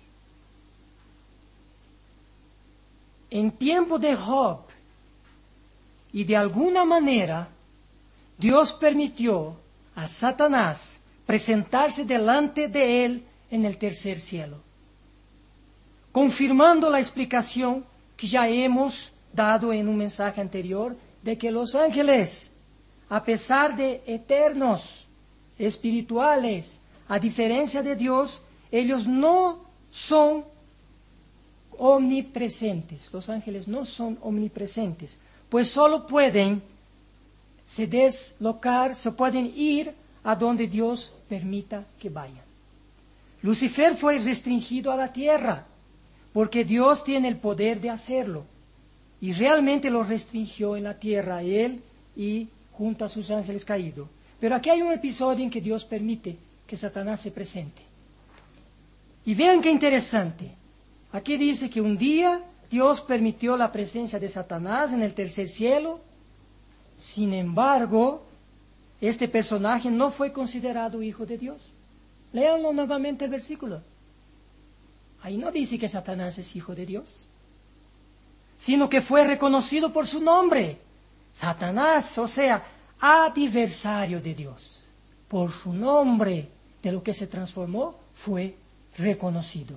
En tiempo de Job, y de alguna manera, Dios permitió a Satanás presentarse delante de él en el tercer cielo, confirmando la explicación que ya hemos dado en un mensaje anterior, de que los ángeles, a pesar de eternos, espirituales, a diferencia de Dios, ellos no son omnipresentes. Los ángeles no son omnipresentes, pues solo pueden se deslocar, se pueden ir a donde Dios permita que vayan. Lucifer fue restringido a la tierra, porque Dios tiene el poder de hacerlo. Y realmente lo restringió en la tierra a él y junto a sus ángeles caídos. Pero aquí hay un episodio en que Dios permite que Satanás se presente. Y vean qué interesante. Aquí dice que un día Dios permitió la presencia de Satanás en el tercer cielo. Sin embargo, este personaje no fue considerado hijo de Dios. Léanlo nuevamente el versículo. Ahí no dice que Satanás es hijo de Dios, sino que fue reconocido por su nombre. Satanás, o sea, adversario de Dios. Por su nombre, de lo que se transformó, fue reconocido.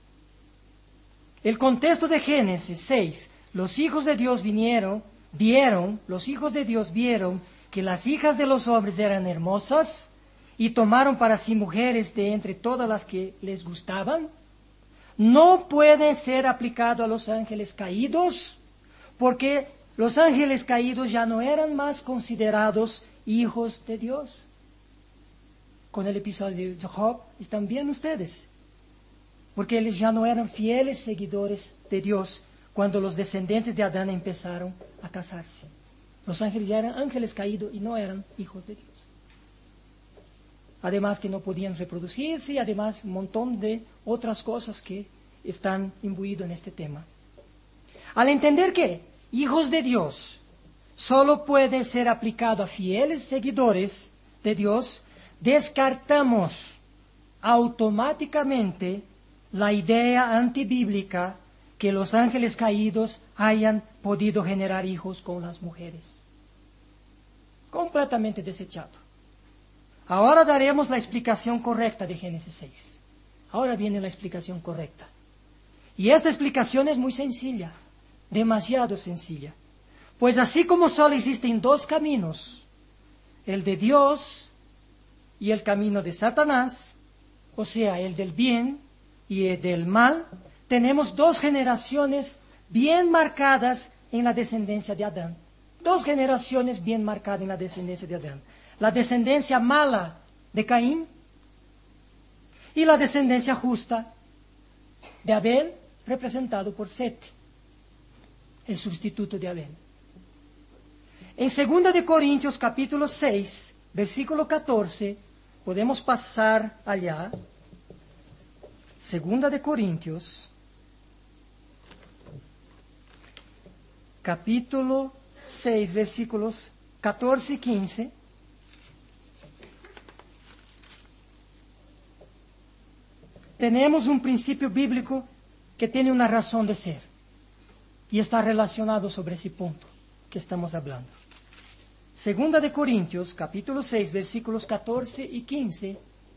El contexto de Génesis seis, los hijos de Dios vinieron, vieron, los hijos de Dios vieron que las hijas de los hombres eran hermosas y tomaron para sí mujeres de entre todas las que les gustaban. No pueden ser aplicado a los ángeles caídos, porque los ángeles caídos ya no eran más considerados hijos de Dios. Con el episodio de Job están bien ustedes, porque ellos ya no eran fieles seguidores de Dios cuando los descendientes de Adán empezaron a casarse. Los ángeles ya eran ángeles caídos y no eran hijos de Dios. Además que no podían reproducirse y además un montón de otras cosas que están imbuidas en este tema. Al entender que hijos de Dios solo pueden ser aplicados a fieles seguidores de Dios, descartamos automáticamente la idea antibíblica que los ángeles caídos hayan podido generar hijos con las mujeres. Completamente desechado. Ahora daremos la explicación correcta de Génesis seis. Ahora viene la explicación correcta. Y esta explicación es muy sencilla, demasiado sencilla. Pues así como solo existen dos caminos, el de Dios y el camino de Satanás, o sea, el del bien y el del mal, tenemos dos generaciones bien marcadas en la descendencia de Adán. Dos generaciones bien marcadas en la descendencia de Adán. La descendencia mala de Caín y la descendencia justa de Abel, representado por Set, el sustituto de Abel. En segunda de Corintios capítulo seis, versículo catorce, podemos pasar allá. Segunda de Corintios, capítulo seis, versículos catorce y quince. Tenemos un principio bíblico que tiene una razón de ser y está relacionado sobre ese punto que estamos hablando. Segunda de Corintios, capítulo seis, versículos catorce y quince.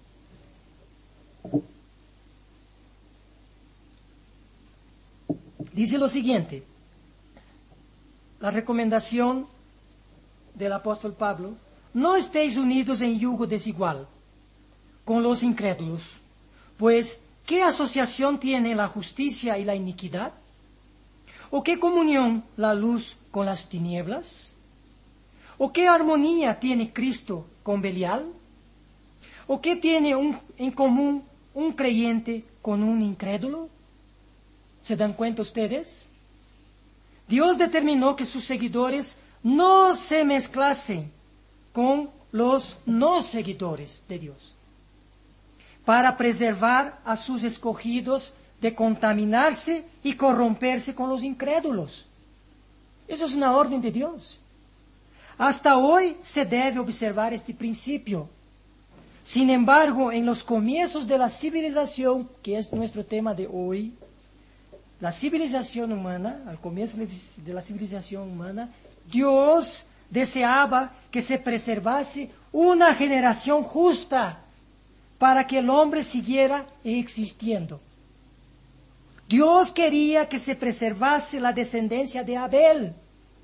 Dice lo siguiente, la recomendación del apóstol Pablo: no estéis unidos en yugo desigual con los incrédulos. Pues, ¿qué asociación tiene la justicia y la iniquidad? ¿O qué comunión la luz con las tinieblas? ¿O qué armonía tiene Cristo con Belial? ¿O qué tiene un, en común un creyente con un incrédulo? ¿Se dan cuenta ustedes? Dios determinó que sus seguidores no se mezclasen con los no seguidores de Dios, para preservar a sus escogidos de contaminarse y corromperse con los incrédulos. Eso es una orden de Dios. Hasta hoy se debe observar este principio. Sin embargo, en los comienzos de la civilización, que es nuestro tema de hoy, la civilización humana, al comienzo de la civilización humana, Dios deseaba que se preservase una generación justa, para que el hombre siguiera existiendo. Dios quería que se preservase la descendencia de Abel,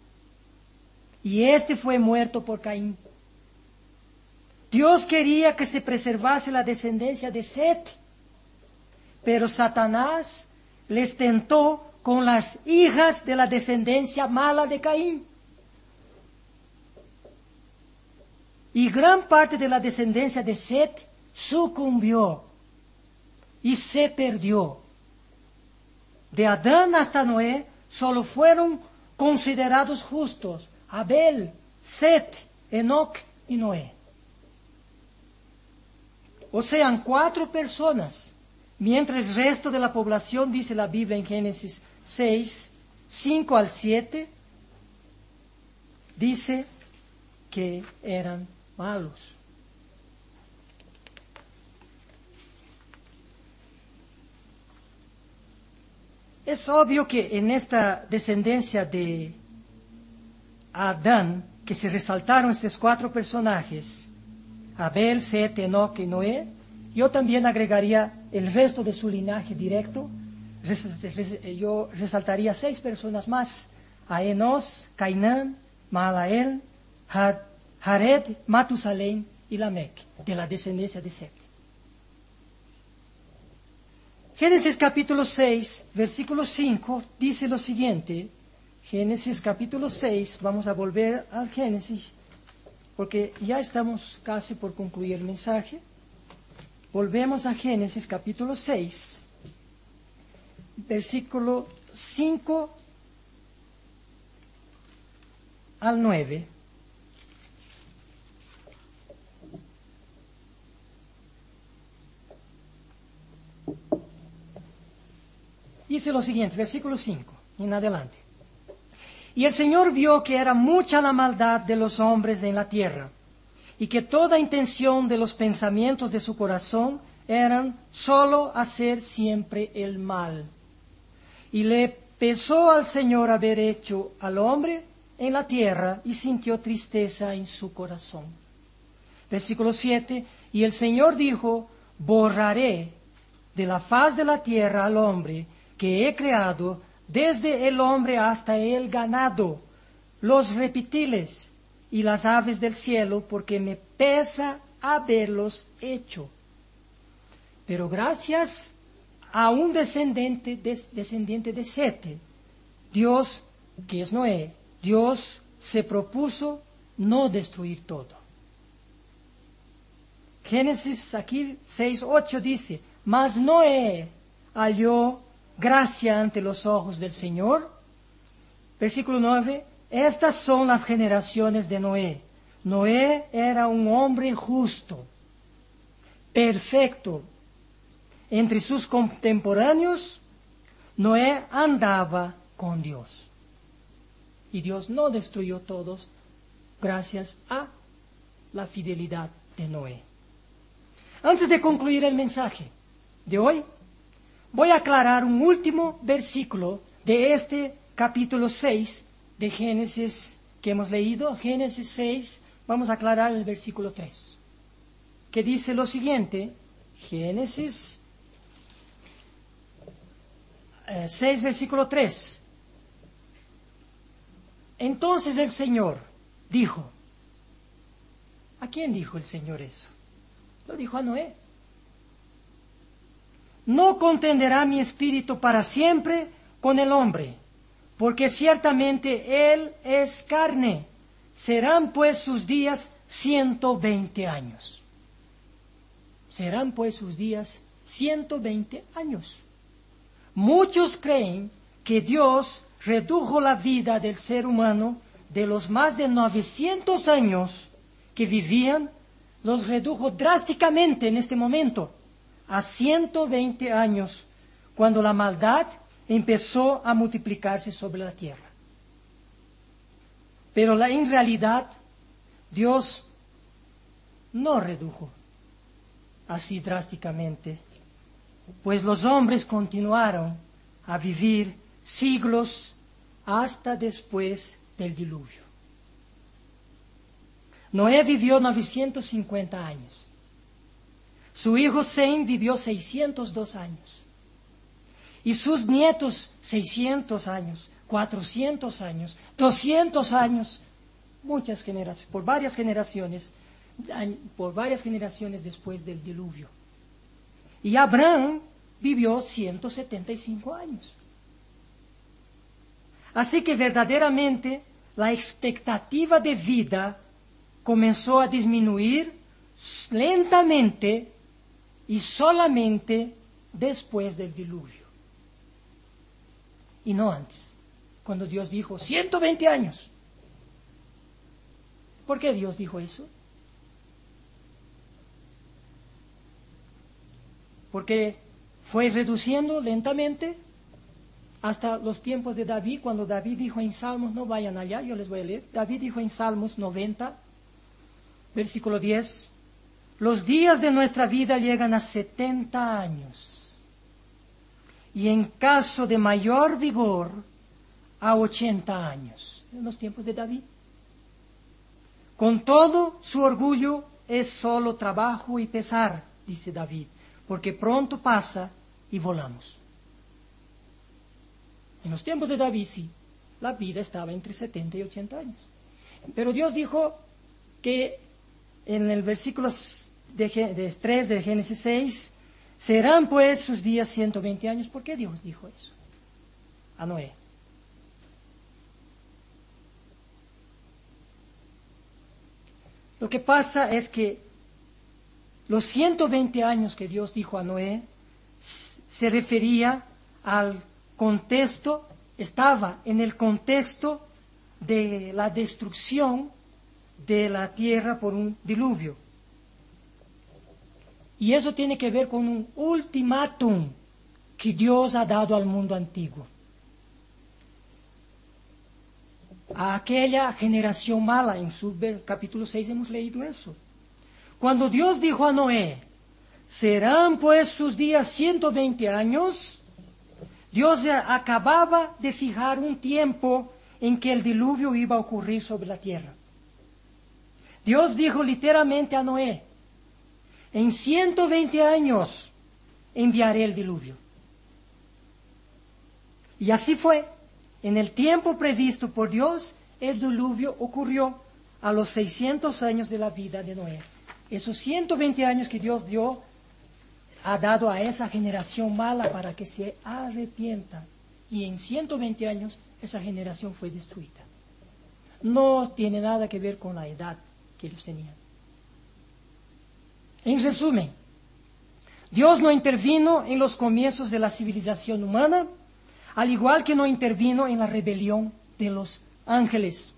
y este fue muerto por Caín. Dios quería que se preservase la descendencia de Set, pero Satanás les tentó con las hijas de la descendencia mala de Caín. Y gran parte de la descendencia de Set sucumbió y se perdió. De Adán hasta Noé solo fueron considerados justos Abel, Set, Enoc y Noé. O sean cuatro personas, mientras el resto de la población, dice la Biblia en Génesis seis, cinco al siete, dice que eran malos. Es obvio que en esta descendencia de Adán, que se resaltaron estos cuatro personajes, Abel, Set, Enoc y Noé, yo también agregaría el resto de su linaje directo. Yo resaltaría seis personas más: a Enos, Cainán, Mahalael, Jared, Matusalén y Lamec, de la descendencia de Set. Génesis capítulo seis, versículo cinco, dice lo siguiente. Génesis capítulo seis, vamos a volver al Génesis, porque ya estamos casi por concluir el mensaje. Volvemos a Génesis capítulo seis, versículo cinco al nueve. Dice lo siguiente, versículo cinco en adelante. Y el Señor vio que era mucha la maldad de los hombres en la tierra, y que toda intención de los pensamientos de su corazón eran solo hacer siempre el mal. Y le pesó al Señor haber hecho al hombre en la tierra, y sintió tristeza en su corazón. Versículo siete, y el Señor dijo: borraré de la faz de la tierra al hombre que he creado, desde el hombre hasta el ganado, los reptiles y las aves del cielo, porque me pesa haberlos hecho. Pero gracias a un descendiente de, descendiente de Sete, Dios, que es Noé, Dios se propuso no destruir todo. Génesis aquí seis, ocho dice: mas Noé halló gracia ante los ojos del Señor. Versículo nueve, estas son las generaciones de Noé. Noé era un hombre justo, perfecto. Entre sus contemporáneos, Noé andaba con Dios. Y Dios no destruyó todos gracias a la fidelidad de Noé. Antes de concluir el mensaje de hoy, voy a aclarar un último versículo de este capítulo seis de Génesis que hemos leído. Génesis seis, vamos a aclarar el versículo tres, que dice lo siguiente. Génesis eh, seis, versículo tres. Entonces el Señor dijo. ¿A quién dijo el Señor eso? Lo dijo a Noé. No contenderá mi espíritu para siempre con el hombre, porque ciertamente él es carne. Serán pues sus días ciento veinte años. Serán pues sus días ciento veinte años. Muchos creen que Dios redujo la vida del ser humano de los más de novecientos años que vivían, los redujo drásticamente en este momento a ciento veinte años, cuando la maldad empezó a multiplicarse sobre la tierra. Pero la, en realidad, Dios no redujo así drásticamente, pues los hombres continuaron a vivir siglos hasta después del diluvio. Noé vivió novecientos cincuenta años. Su hijo Sem vivió seiscientos dos años. Y sus nietos seiscientos años, cuatrocientos años, doscientos años, muchas generaciones, por varias generaciones, por varias generaciones después del diluvio. Y Abraham vivió ciento setenta y cinco años. Así que verdaderamente la expectativa de vida comenzó a disminuir lentamente y solamente después del diluvio. Y no antes, cuando Dios dijo ciento veinte años. ¿Por qué Dios dijo eso? Porque fue reduciendo lentamente hasta los tiempos de David, cuando David dijo en Salmos, no vayan allá, yo les voy a leer. David dijo en Salmos noventa, versículo diez, los días de nuestra vida llegan a setenta años, y en caso de mayor vigor, a ochenta años, en los tiempos de David. Con todo, su orgullo es solo trabajo y pesar, dice David, porque pronto pasa y volamos. En los tiempos de David, sí, la vida estaba entre setenta y ochenta años. Pero Dios dijo que en el versículo de, de tres de Génesis seis, serán pues sus días ciento veinte años. ¿Por qué Dios dijo eso a Noé? Lo que pasa es que los ciento veinte años que Dios dijo a Noé se refería al contexto, estaba en el contexto de la destrucción de la tierra por un diluvio. Y eso tiene que ver con un ultimátum que Dios ha dado al mundo antiguo. A aquella generación mala, en su capítulo seis hemos leído eso. Cuando Dios dijo a Noé, serán pues sus días ciento veinte años, Dios acababa de fijar un tiempo en que el diluvio iba a ocurrir sobre la tierra. Dios dijo literalmente a Noé, en ciento veinte años enviaré el diluvio. Y así fue. En el tiempo previsto por Dios, el diluvio ocurrió a los seiscientos años de la vida de Noé. Esos ciento veinte años que Dios dio, ha dado a esa generación mala para que se arrepienta. Y en ciento veinte años esa generación fue destruida. No tiene nada que ver con la edad que ellos tenían. En resumen, Dios no intervino en los comienzos de la civilización humana, al igual que no intervino en la rebelión de los ángeles.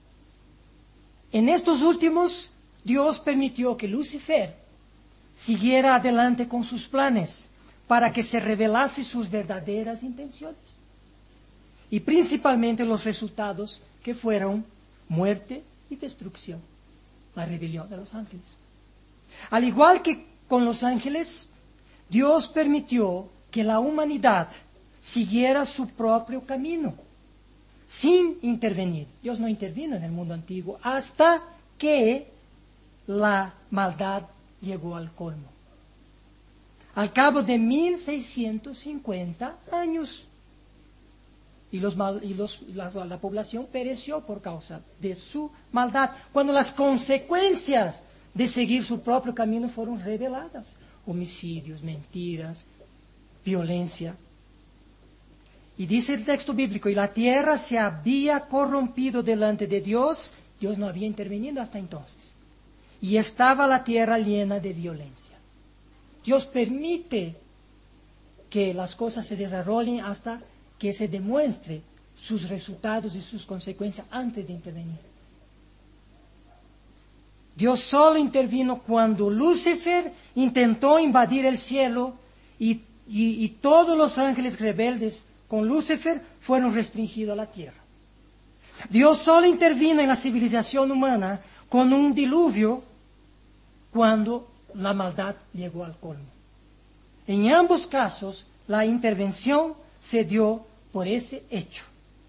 En estos últimos, Dios permitió que Lucifer siguiera adelante con sus planes para que se revelase sus verdaderas intenciones. Y principalmente los resultados que fueron muerte y destrucción, la rebelión de los ángeles. Al igual que con los ángeles, Dios permitió que la humanidad siguiera su propio camino, sin intervenir. Dios no intervino en el mundo antiguo hasta que la maldad llegó al colmo. Al cabo de mil seiscientos cincuenta años, y, los mal, y los, la, la población pereció por causa de su maldad, cuando las consecuencias de seguir su propio camino fueron reveladas. Homicidios, mentiras, violencia. Y dice el texto bíblico, y la tierra se había corrompido delante de Dios, Dios no había intervenido hasta entonces. Y estaba la tierra llena de violencia. Dios permite que las cosas se desarrollen hasta que se demuestre sus resultados y sus consecuencias antes de intervenir. Dios solo intervino cuando Lucifer intentó invadir el cielo y, y, y todos los ángeles rebeldes con Lucifer fueron restringidos a la tierra. Dios solo intervino en la civilización humana con un diluvio cuando la maldad llegó al colmo. En ambos casos, la intervención se dio por ese hecho.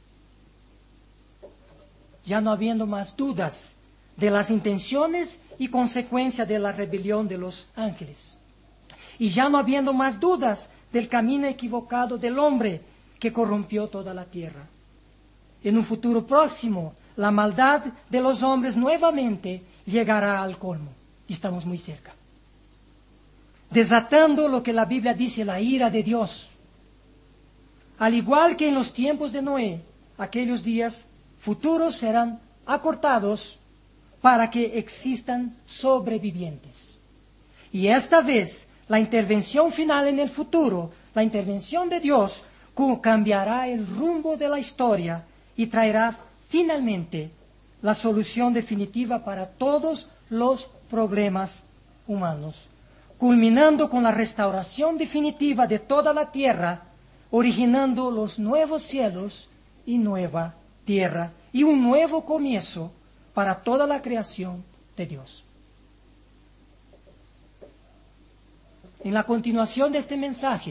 Ya no habiendo más dudas de las intenciones y consecuencias de la rebelión de los ángeles. Y ya no habiendo más dudas del camino equivocado del hombre que corrompió toda la tierra. En un futuro próximo, la maldad de los hombres nuevamente llegará al colmo. Y estamos muy cerca. desatando lo que la Biblia dice, la ira de Dios. Al igual que en los tiempos de Noé, aquellos días futuros serán acortados para que existan sobrevivientes. Y esta vez, la intervención final en el futuro, la intervención de Dios, cambiará el rumbo de la historia y traerá finalmente la solución definitiva para todos los problemas humanos, culminando con la restauración definitiva de toda la tierra, originando los nuevos cielos y nueva tierra y un nuevo comienzo para toda la creación de Dios. En la continuación de este mensaje,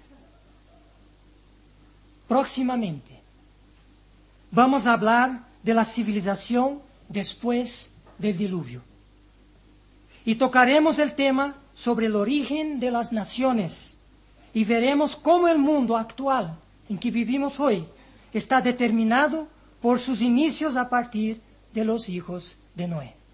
próximamente, vamos a hablar de la civilización después del diluvio. Y tocaremos el tema sobre el origen de las naciones y veremos cómo el mundo actual en que vivimos hoy está determinado por sus inicios a partir de los hijos de Noé.